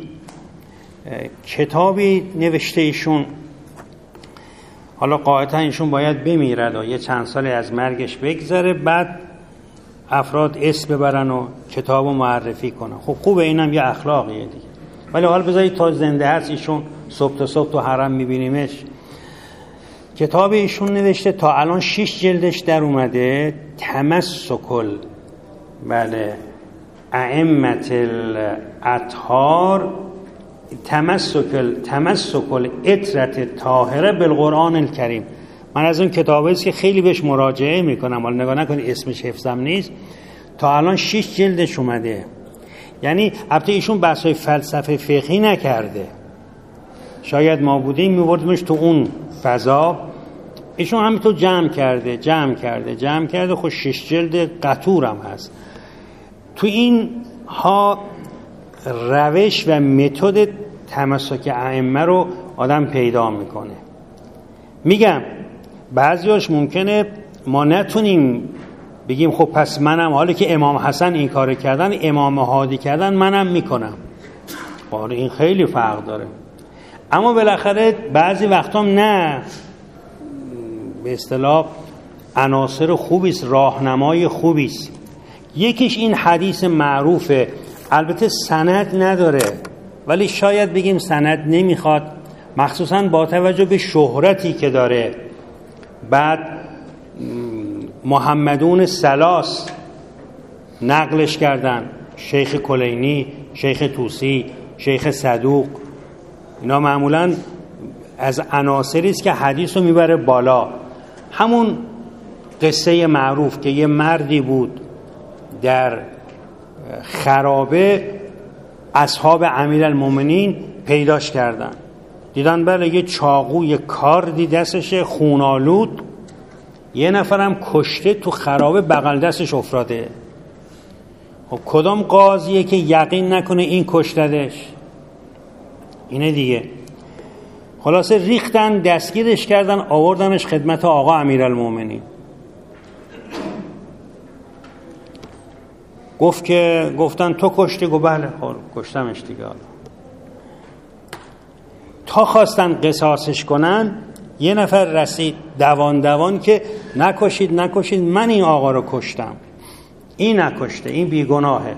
کتابی نوشته، ایشون حالا قاعدتا ایشون باید بمیرد و یه چند سالی از مرگش بگذره، بعد افراد اسم ببرن و کتابو معرفی کنن. خب خوبه، اینم یه اخلاقیه دیگه، ولی حالا بذارید تا زنده هست ایشون صبح تا صبح تو حرم میبینیمش. کتاب ایشون نوشته، تا الان شش جلدش در اومده، تمسکل بله ائمه الاطهار تمسکل تمسکل اطرت طاهره بالقرآن الکریم. من از اون کتابی است که خیلی بهش مراجعه میکنم، حالا نگاه نکنید اسمش حفظم نیست، تا الان شش جلدش اومده. یعنی البته ایشون بحثای فلسفه فقهی نکرده، شاید ما بودیم میبردیمش تو اون فضا، ایشون همینطور جمع کرده جمع کرده جمع کرده خود شش جلد قطورم هست. تو این ها روش و متد تمسک ائمه رو آدم پیدا میکنه. میگم بعضیاش ممکنه ما نتونیم بگیم خب پس منم، حالا که امام حسن این کار کردن، امام هادی کردن، منم میکنم. باره این خیلی فرق داره. اما بالاخره بعضی وقتا نه، به اصطلاح عناصر خوبی است، راهنمای خوبی است. یکیش این حدیث معروفه، البته سند نداره ولی شاید بگیم سند نمیخواد، مخصوصا با توجه به شهرتی که داره. بعد محمدون سلاس نقلش کردن، شیخ کلینی، شیخ توسی، شیخ صدوق، اینا معمولا از عناصری است که حدیث رو میبره بالا. همون قصه معروف که یه مردی بود در خرابه، اصحاب امیرالمومنین پیداش کردن، دیدن بله یه چاقو یه کاردی دستشه خونالود، یه نفرم کشته تو خرابه بغل دستش افتاده. خب کدام قاضیه که یقین نکنه این کشتدش؟ اینه دیگه. خلاصه ریختن، دستگیرش کردن، آوردنش خدمت آقا امیرالمومنین. گفت که گفتن تو کشتی؟ گفت بله خب کشتمش دیگه. حالا تا خواستن قصاصش کنن، یه نفر رسید دوان دوان که نکشید نکشید، من این آقا رو کشتم، این نکشته، این بیگناهه.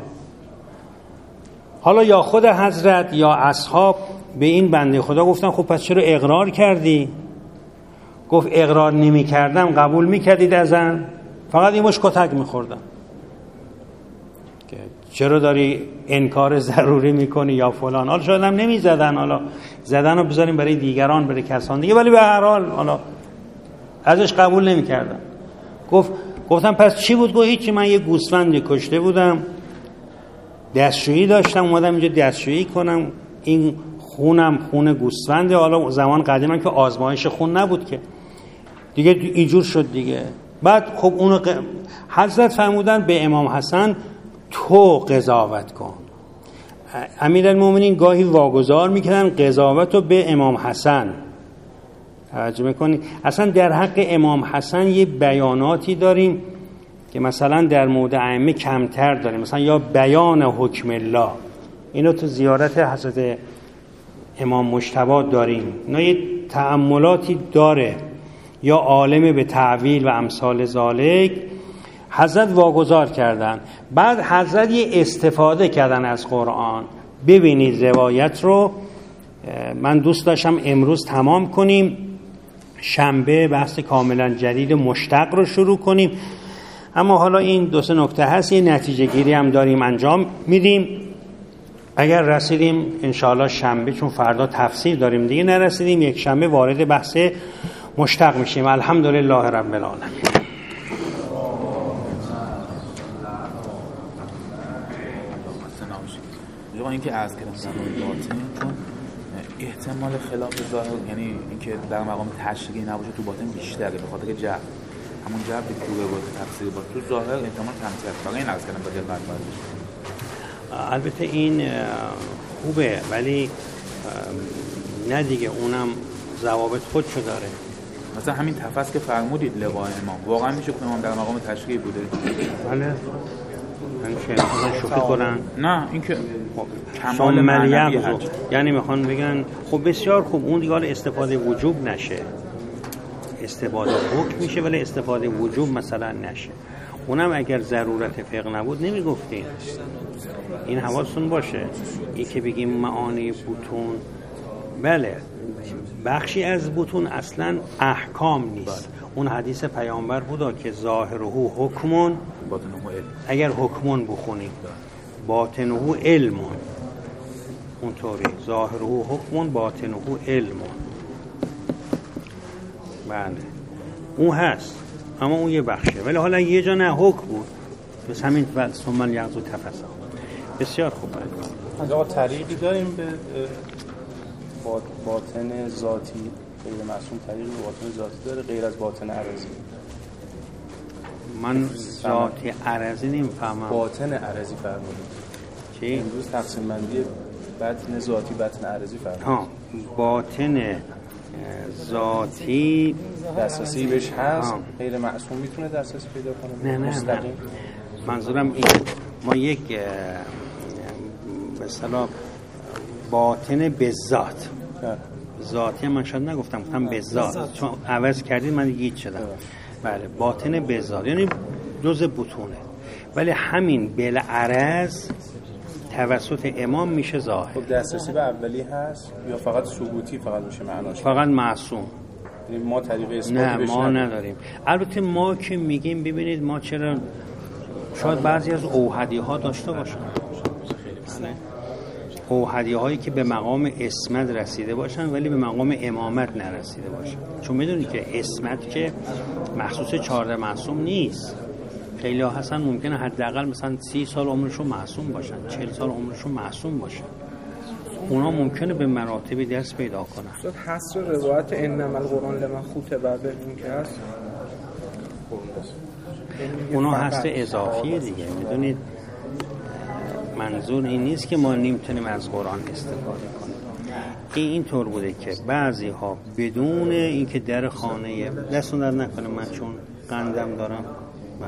حالا یا خود حضرت یا اصحاب به این بنده خدا گفتن خب پس چرا اقرار کردی؟ گفت اقرار نمی کردم قبول می کردید ازن؟ فقط این باش کتک می خوردم. چرا داری انکار ضروری میکنی یا فلان. حالا شاید هم نمیزدن، حالا زدن رو بذاریم برای دیگران، برای کسان دیگه، ولی به هر حال حالا ازش قبول نمیکردن. گفت گفتم پس چی بود؟ گفت هیچی، من یه گوسفندی کشته بودم، دستشویی داشتم، اومدم اینجا دستشویی کنم، این خونم خون گوسفنده. حالا زمان قدیم که آزمایش خون نبود که دیگه اینجور شد دیگه. بعد خب اونو ق... حضرت فرمودن به امام حسن تو قضاوت کن. امیرالمومنین گاهی واگذار میکردن قضاوت رو به امام حسن. توجه میکنید؟ اصلا در حق امام حسن یه بیاناتی داریم که مثلا در مورد ائمه کمتر داریم، مثلا یا بیان حکم الله، اینو تو زیارت حضرت امام مجتبی داریم، اینا یه تأملاتی داره، یا عالم به تعویل و امثال ذالک. حضرت واگذار کردن، بعد حضرت یه استفاده کردن از قرآن. ببینید روایت رو من دوست داشتم امروز تمام کنیم، شنبه بحث کاملا جدید مشتق رو شروع کنیم، اما حالا این دو سه نکته هست، یه نتیجه گیری هم داریم انجام میدیم. اگر رسیدیم انشاءالله شنبه، چون فردا تفسیر داریم دیگه، نرسیدیم یک شنبه وارد بحث مشتق میشیم. الحمدلله رب العالمین. با اینکه عرض کردم زمان باطن، چون احتمال خلاف ظاهر، یعنی اینکه در مقام تشریعی نباشه تو باطن بیشتره، به خاطر که جبر همون جبر که تو روایت تفسیر باشه تو ظاهر احتمال کمتره. فقط این عرض کردم با دقت باشه. البته این خوبه، ولی نه دیگه، اونم ضوابط خودشو داره. مثلا همین تفسیر که فرمودید لقاء امام، واقعا میشه که امام در مقام تشریعی بوده؟ بله. من چه شوخی کنن؟ نه، این که کمال معنوی حج، یعنی میخوان بگن خب بسیار خوب، اون دیگه استفاده وجوب نشه، استفاده حکم میشه، ولی استفاده وجوب مثلا نشه. اونم اگر ضرورت فقه نبود نمیگفتیم. این حواستون باشه، این که بگیم معانی بطون، بله بخشی از بطون اصلا احکام نیست. اون حدیث پیامبر بودا که ظاهره حکمون اگر حکمون بخونید، باطنه علمون، اونطوری ظاهره حکمون باطنه علمون. بله اون هست، اما اون یه بخشه، ولی حالا یه جا نه حکم بود، بس همین ثم یغزو تفسا. بسیار خوب. از آقا طریقی داریم به باطن ذاتی، غیر معصوم طریقی به باطن ذاتی داره غیر از باطن عرضی؟ من ذاتی عرضی نمیفهمم. باطن عرضی فرمودید چی؟ امروز تقسیم بندی باطن ذاتی باطن عرضی فرمودید. ها، باطن ذاتی دسترسی بهش هست، غیر معصوم میتونه دسترسی پیدا کنه؟ نه نه نه، منظورم این، ما یک به اصطلاح باطن به ذات، ذاتی من شاید نگفتم، گفتم به ذات، چون عوض کردید من گیج شدم. بله باطن به ذات یعنی جزء بطونه، ولی همین بالعرض توسط امام میشه ظاهر. خب دسترسی به اولی هست یا فقط ثبوتی فقط میشه معناش؟ فقط معصوم. یعنی ما طریق اثباتی نه بهش ما نداریم. البته ما که میگیم ببینید ما چرا شاید بعضی از اوحدی ها داشته باشن، اوحدی هایی که به مقام اسمت رسیده باشن ولی به مقام امامت نرسیده باشن، چون میدونید که اسمت که مخصوص چهارده معصوم نیست. خیلی ها هستن ممکنه حداقل مثلا سی سال عمرشون معصوم باشن، چهل سال عمرشون معصوم باشن، اونا ممکنه به مراتب دست پیدا کنن. شد حصر روایت انما القرآن لمن خطب به این که هست، اونا هست اضافیه دیگه. میدونید منظور این نیست که ما نمیتونیم از قرآن استفاده کنیم. این اینطور بوده که بعضی ها بدون اینکه در خانه دستون در نکنه، من چون قندم دارم، من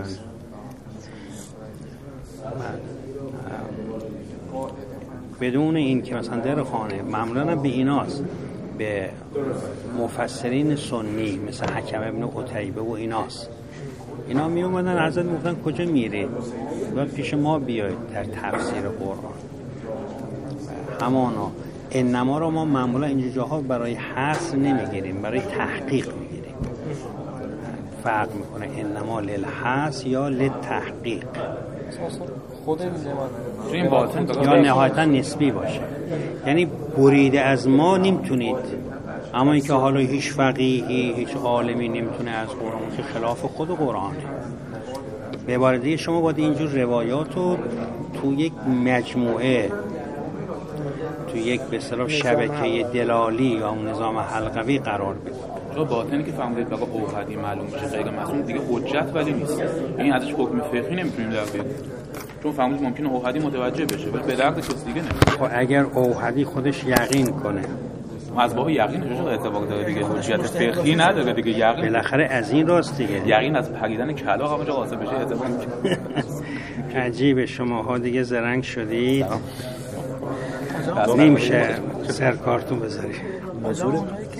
بدون این که مثلا در خانه، معمولا به ایناست، به مفسرین سنی مثل حکم ابن قتیبه و ایناست، اینا می اومدن حضرت میگفتن کجا میری؟ و پیش ما بیاید در تفسیر قرآن. همانا انما رو ما معمولا اینجا جاها برای حصر نمیگیریم، برای تحقیق میگیریم. فرق میکنه انما للحصر یا للتحقیق. خود این باطن یا نهایتا نسبی باشه. یعنی بریده از ما نمیتونید، اما اینکه حالا هیچ فقیهی هیچ عالمی نمیتونه از قرآن، که خلاف خود قرآنه. به عبارت دیگه شما باید اینجور روایات رو تو یک مجموعه، تو یک به اصطلاح شبکه دلالی یا اون نظام حلقوی قرار بدید. چون باطنی که فهمیدید بقا اوحدی معلوم میشه غیر معصوم دیگه حجت ولی نیست، این ازش حکم فقهی نمیتونیم در بیاریم، چون فهمیدید ممکنه اوحدی متوجه بشه ولی به درد کسی دیگه نمیشه. خب اگر اوحدی خودش یقین کنه، از باب یقینش چه اعتبار داره دیگه؟ حجت فقهی نداره دیگه. یقین بالاخره از این راست دیگه. یقین از پریدن کلاغ اونجا قاصد بشه اعتبار میشه. عجیبه، شماها دیگه زرنگ شدید، نمیشه سرکارتون بذاری. موضوع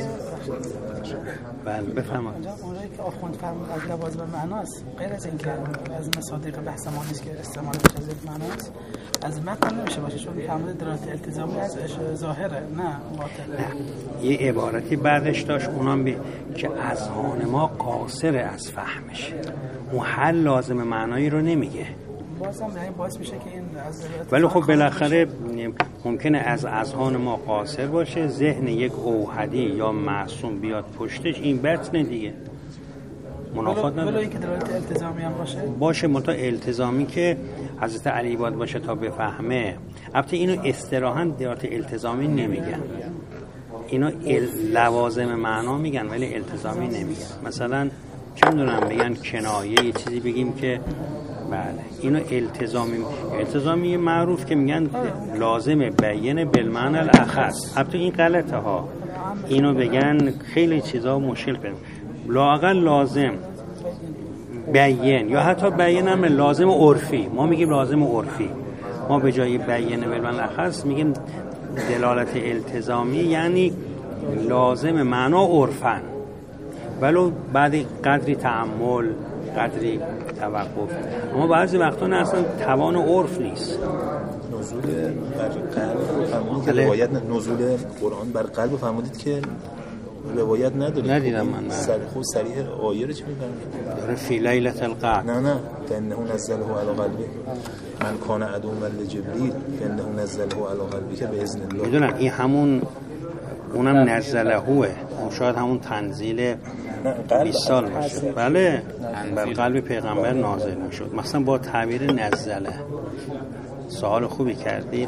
بله بفهمم. اونجایی که آخوند فرمود از لوازم معناست، غیر از اینکه از مصادیق بحث ما نیست که استعمال از معناست، از متن نمیشه باشه، چون فرمود دلالت التزامی از ظاهره، نه باطنه. یه عبارتی بعدش داشت اونم بی... که اذهان ما قاصر از فهمش، اون هر لازم معنایی رو نمیگه. بازم یعنی باعث میشه که این از ولی خب بالاخره ممکنه از اذهان ما قاصر باشه، ذهن یک اوحدی یا معصوم بیاد پشتش، این بطنه دیگه، منافات نداره. ولی اینکه دلالت التزامی هم باشه باشه متا التزامی که حضرت علی باید باشه تا بفهمه. البته اینو اصطلاحاً دلالت التزامی نمیگن، اینو ال... لوازم معنا میگن ولی التزامی نمیگن. مثلا چه میدونم بگن کنایه، یه چیزی بگیم که بله اینو التزامی التزامی معروف که میگن لازم بیان بالمعنی الاخص. البته این غلطه ها، اینو بگن خیلی چیزا مشکل پیدا. لااقل لازم بیان یا حتی بیان هم لازم عرفی، ما میگیم لازم عرفی، ما به جای بیان بالمعنی الاخص میگیم دلالت التزامی، یعنی لازم معنا عرفن، ولو بعد قدری تأمل قدری توقف. اما بعضی وقتا نه اصلا توان عرف نیست. نزول بر قلب فرمودید که روایت نزول قرآن بر قلب فرمودید که روایت نداره. ندیدم من. سر خود صریح آیه رو چی می‌فهمید؟ داره فی لیلة القدر. نه نه انه نزله علی قلبی من کان عدو لجبریل انه نزله علی قلبی که باذن الله. میدونم این همون اونم نزلهوه، اون شاید همون تنزیل بیست سال باشه. بله بر قلب پیغمبر نازل میشد، مثلا با تعبیر نزله. سوال خوبی کردید،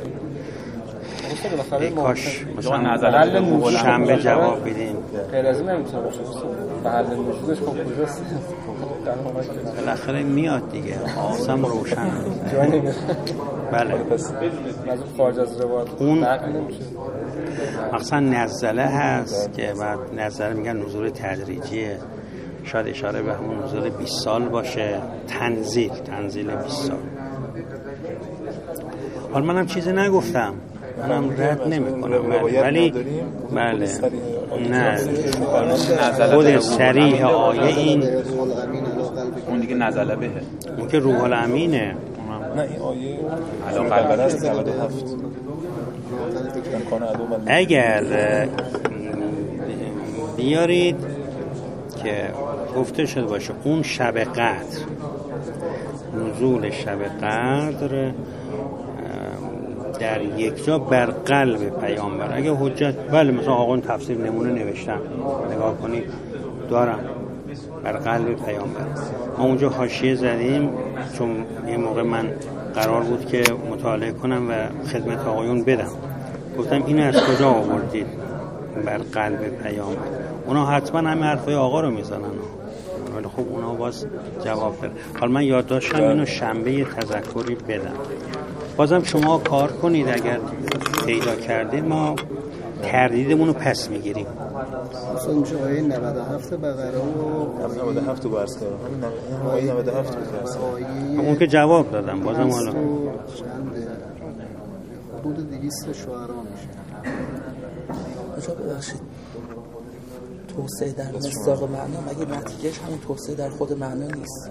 ای کاش مثلا شنبه جواب بدین. غیر از این نمیتونه باشه، محل نزولش خب کجاست؟ بالاخره میاد دیگه، آسم روشن. بله خارج از روایت اون مثلا نزله هست که بعد نزله میگن نزول تدریجیه، شاید اشاره به همون نزول بیست سال باشه. تنزیل تنزیل بیست سال. حالا منم چیزی نگفتم، منم رد نمی کنم، ولی بله نه خود صریح آیه این اون دیگه نزله بهه، اون که روح الامینه. نه این آیه علی قلب است نود و هفت. اگر بیارید که گفته شده باشه اون شب قدر، نزول شب قدر در یک جا بر قلب پیامبر، اگه حجت بله مثلا آقایون تفسیر نمونه نوشتم نگاه کنید دارم بر قلب پیامبر. ما اونجا حاشیه زدیم چون یه موقع من قرار بود که مطالعه کنم و خدمت آقایون بدم، گفتم اینو از کجا آوردید بر قلب پیامبر؟ اونا حتما همه حرفای آقا رو میزنن، ولی خب اونا باز جواب بده. حالا من یاد داشتم اینو شنبه تذکری بدم. بازم شما کار کنید، اگر پیدا کردید ما تردیدمون رو پس میگیریم. اصلا اونجا آیه نود و هفت بقره و نود و هفت رو برس کردم، همین آیه نود و هفت رو برس کردم، اون که جواب دادم. بازم حالا چنده حدود دویست شعرا میشه. اجا ببخشید توسعه در مصداق معنا مگه نتیجهش همون توسعه در خود معنا نیست؟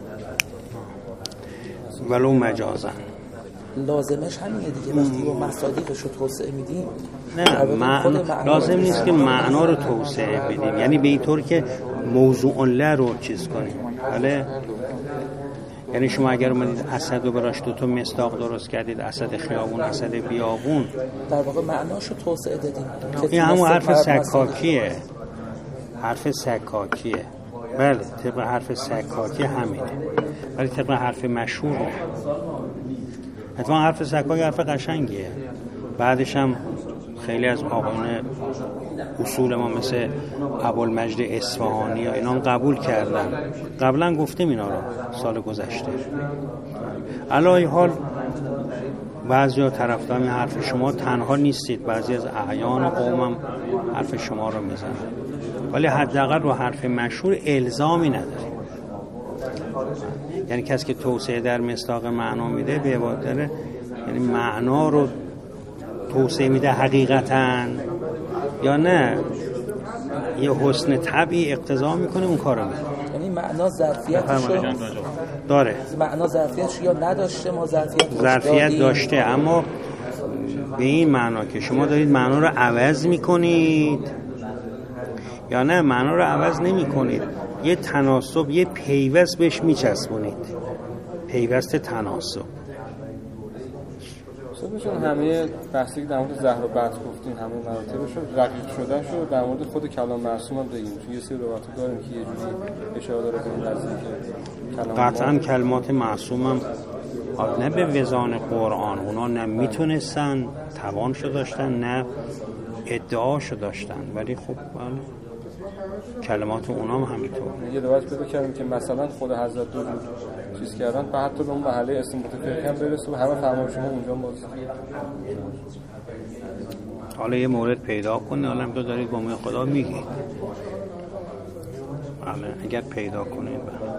ولو مجازن لازمش همینه دیگه. وقتی با مصادیقش رو توسعه میدیم نه معنی لازم نیست که معنا رو توسعه بدیم، یعنی به این طور که موضوع له رو چیز کنیم. بله یعنی شما اگر اومدید اسد رو براش دو تا مصداق درست کردید، اسد خیابون، اسد بیابون، در واقع معناشو توسعه دادیم. این همون حرف سکاکیه، حرف سکاکیه. بله طبق حرف سکاکی همینه، ولی طبق حرف مشهور نه. اتفاقا حرف سکاکی حرف قشنگیه. بعدش هم خیلی از آقایان اصول ما مثل ابوالمجد اصفهانی یا اینا هم قبول کردن. قبلا گفتیم اینا رو سال گذشته. علی حال بعضی ها طرفدار این حرف شما تنها نیستید، بعضی از اعیان قوم هم حرف شما رو میزنن، ولی حداقل رو حرف مشهور الزامی نداریم. یعنی کسی که توسعه در مصداق معنا میده به عبارت یعنی معنا رو توسعه میده حقیقتاً، یا نه یه حسن طبعی اقتضا میکنه اون کارو میکنه. یعنی معنا ظرفیتشو داره، معنا ظرفیتش یا نداشته، ما ظرفیت ظرفیت داشته، اما به این معنا که شما دارید معنا رو عوض میکنید یا نه معنا رو عوض نمی کنید، یه تناسب، یه پیوست بهش میچسبونید، پیوست تناسب. صبحشون همه بحثی که در مورد زهر و بط گفتیم، همه مراتبش رو رقیق شده شو در مورد خود کلام معصوم هم بگیم، چون یه سری روایت داریم که یه جوری اشاره داره به این قضیه که کلام قطعا کلمات معصوم هم نه به وزان قرآن، اونا نه میتونستن توانشو داشتن نه ادعاشو داشتن، ولی خب کلمات اونا هم همینطور. یه روایت پیدا کردیم که مثلا خود حضرت دو چیز کردن و حتی به اون محله استنباط فقهی هم برسه و همه فرمان شما اونجا باز. حالا یه مورد پیدا کنه، حالا تو دارید با موی خدا میگی، حالا اگر پیدا کنید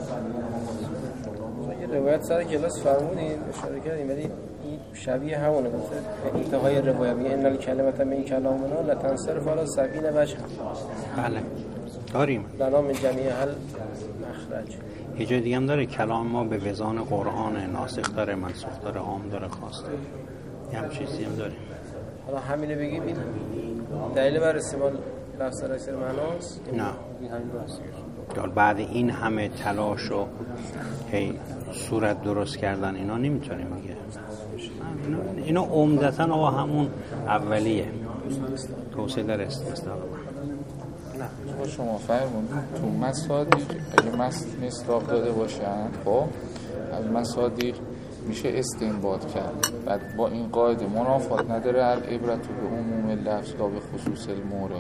یه روایت سر کلاس فرمودین اشاره کردیم، ولی این شبیه همونه. گفته انتهای روایت میگه ان الکلمه من کلامنا لتنصرف علی سبعین وجه. بله داریم. لنا من جمیع حل مخرج. یه جای دیگه هم داره کلام ما به وزان قرآن، ناسخ داره، منسوخ داره، عام داره، خاص داره. یه هم چیزی هم داریم. حالا همینه بگیم این دلیل بر استعمال لفظ رسل معناست؟ نه. این همین بحثیه. بعد این همه تلاش و هی صورت درست کردن اینا نمیتونیم میگه. اینا, اینا عمدتاً آقا همون اولیه. توسعه در استثناء. نه شما فرمودید تو مصادیق اگه مصداق داده باشن، خب از مصادیق میشه استنباط کرد. بعد با این قاعده منافات نداره العبرت به عموم لفظ لا به خصوص المورد.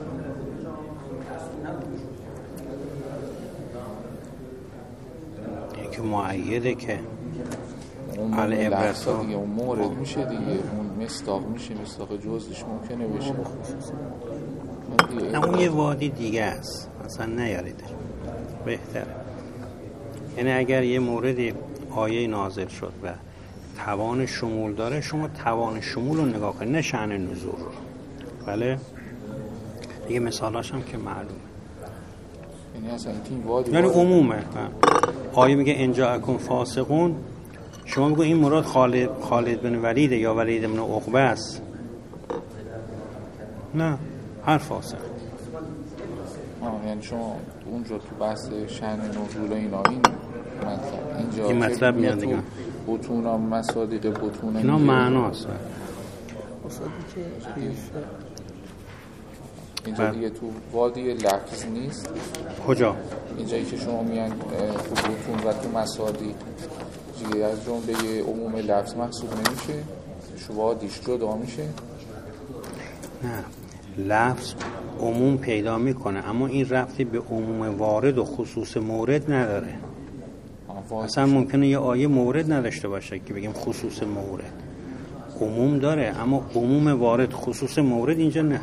که معیده که عموم لفظ دیگه اون مورد میشه دیگه، اون مصداق میشه، مصداق جزش ممکنه بشه. نه اون یه وادی دیگه است، اصلا نیارید بهتره. یعنی اگر یه موردی آیه نازل شد و توان شمول داره، شما توان شمول رو نگاه کنید نه شأن نزول. بله دیگه مثالاش هم که معلومه، یعنی اصلا این وادی یعنی عمومه. آیه میگه ان جاءکم فاسقون، شما بگو این مراد خالد خالد بن ولید یا ولید بن عقبه است؟ نه، هر فاسق. آه یعنی شما اونجا تو بحث شأن نزول اینا این مطلب اینجا این مطلب میاد دیگه. بطون ها مصادیق بطون اینا معناست. اینجا دیگه تو وادی لفظ نیست. کجا؟ اینجایی که شما میان تو بطون و تو مصادیق دیگه از جمله عموم لفظ محسوب نمیشه، شما دیش جدا میشه. نه لفظ عموم پیدا میکنه، اما این ربطی به عموم وارد و خصوص مورد نداره. اصلا ممکنه یه آیه مورد نداشته باشه که بگیم خصوص مورد، عموم داره اما عموم وارد خصوص مورد اینجا نه.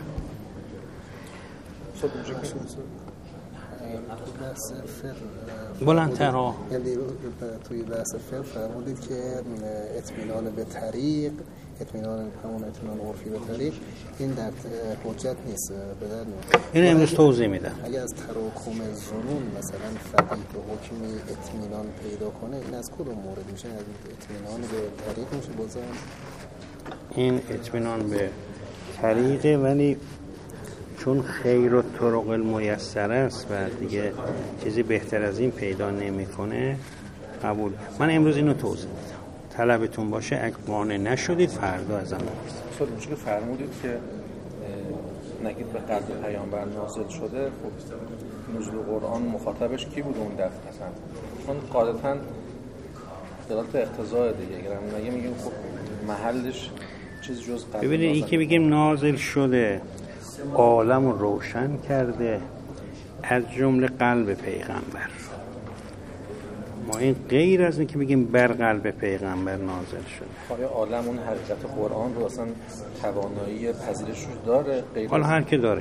بلندتر ها. یعنی توی بحث فقه فرمودید که اطمینان به طریق، اطمینان همون اطمینان عرفی به طریق، این در حجت نیست به در نمیاد. این امروز توضیح میدم. اگه از تراکم ظنون مثلا فقیه به حکمی اطمینان پیدا کنه، این از کدوم مورد میشه؟ از اطمینان به طریق میشه بازم؟ این اطمینان به طریقه، ولی چون خیر و طرق المیسر است و دیگه چیزی بهتر از این پیدا نمیکنه، قبول. من امروز اینو توضیح میدم، طلبتون باشه اگه قانع نشدید فردا ازم بپرسید. استاد اون چیزی که فرمودید که نگید به قلب پیامبر نازل شده، خب نزول قرآن مخاطبش کی بود اون دفعه اصلا؟ چون قاعدتاً دلالت اقتضاء دیگه، اگرم نگه میگیم خب محلش چیز جز قلب. ببینید این که بگیم نازل شده عالم رو روشن کرده از جمله قلب پیغمبر، ما این غیر از این که بگیم بر قلب پیغمبر نازل شده. آیا عالم اون حقیقت قرآن رو اصلا توانایی پذیرش رو داره؟ حالا هر که داره.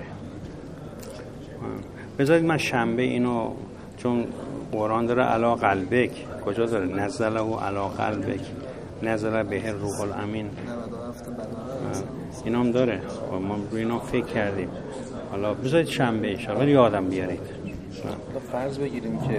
بذارید من شنبه اینو، چون قرآن داره علا قلبک، کجا داره؟ نزله و علا قلبک نزله به روح الامین، اینا هم داره. ما روی اینا فکر کردیم. حالا بذارید شنبه ایشالا یادم بیارید. فرض بگیریم که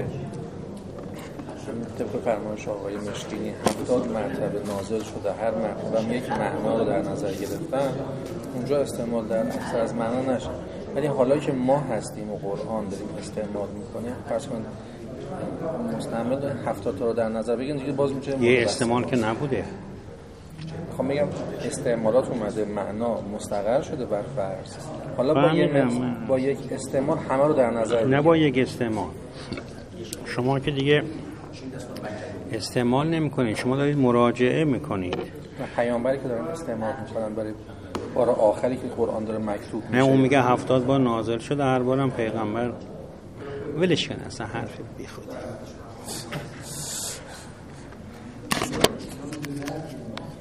طبق فرمایش آقای مشکینی هفتاد مرتبه نازل شده، هر مرتبه هم یک معنا رو در نظر گرفتن، اونجا استعمال در اکثر از معنا نشه. ولی حالا که ما هستیم و قرآن داریم استعمال میکنیم، فرض کنید مستعمل هفتاد تا رو در نظر بگیریم دیگه باز میشه یه استعمال که نبوده. خب میگم استعمالات اومده، معنا مستقر شده بر فرض. حالا با, یه با یک استعمال همه رو در نظر بگیریم. نه با یک استعمال. شما که دیگه استعمال نمی کنید، شما دارید مراجعه میکنید. پیامبری که دارن استعمال میکنن برای بار آخری که قرآن داره مکتوب میشه. نه اون میگه هفتاد بار نازل شده، هر بارم پیغمبر ولش کن، اصلا حرف بیخودی.